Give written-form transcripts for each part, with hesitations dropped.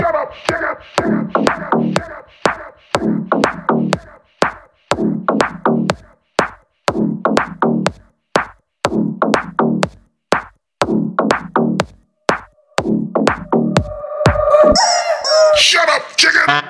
Shut up, chicken!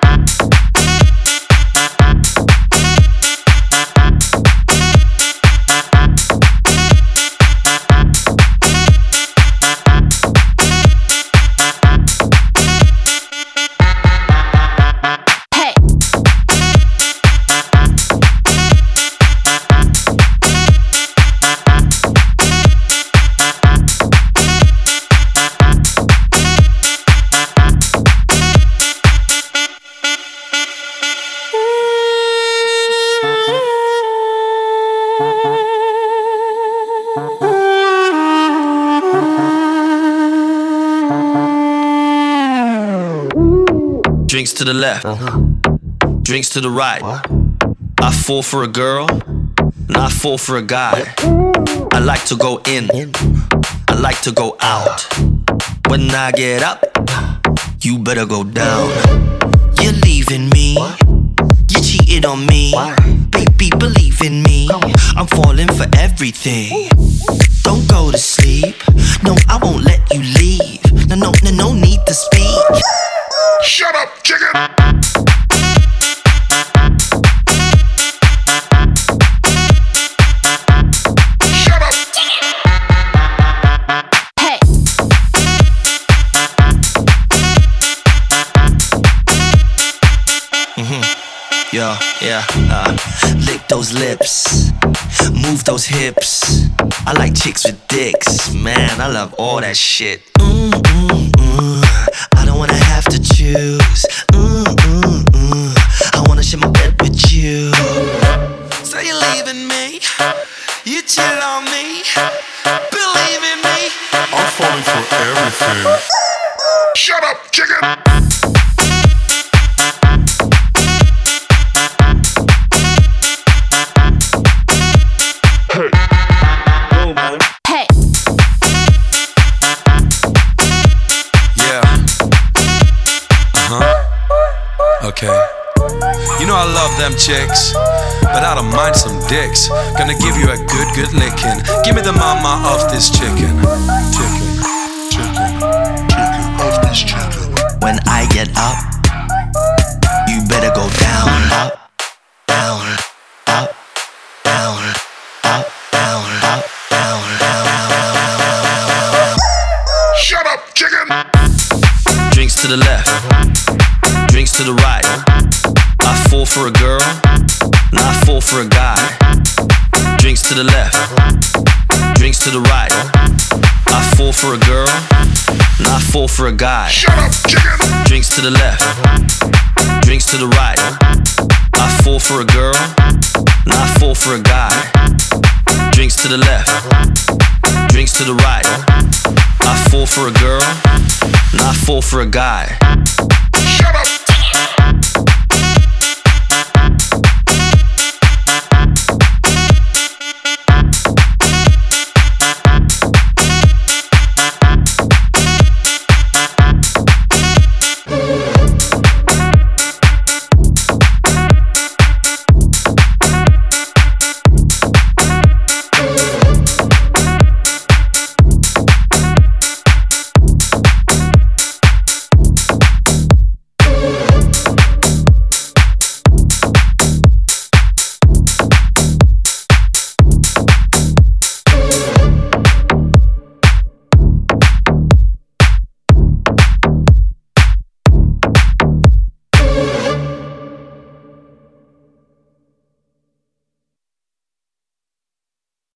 Drinks to the left, drinks to the right. What? I fall for a girl, and I fall for a guy. I like to go in, I like to go out. When I get up, you better go down. You're leaving me, you cheated on me. Why? Baby, believe in me, I'm falling for everything. Don't go to sleep, no, I won't let you leave. No need to speak. Shut up, chicken! Shut up! Hey! Yeah. Lick those lips, move those hips. I like chicks with dicks, man, I love all that shit. I don't wanna have to choose. I wanna share my bed with you. So you're leaving me, you cheat on me. Believe in me, I'm falling for everything. Shut up, chicken! Hey! Okay. You know I love them chicks, but I don't mind some dicks. Gonna give you a good licking. Give me the mama of this chicken. Chicken of this chicken. when I get up, you better go down, up, down, up, down, up, down, up, down, down. Shut up, chicken! Drinks to the left, drinks to the right. I fall for a girl, and I fall for a guy. Drinks to the left, drinks to the right. I fall for a girl, and I fall for a guy. Shut up, chicken! Drinks to the left, drinks to the right. I fall for a girl, and I fall for a guy. Drinks to the left, drinks to the right. I fall for a girl, and I fall for a guy. Shut up,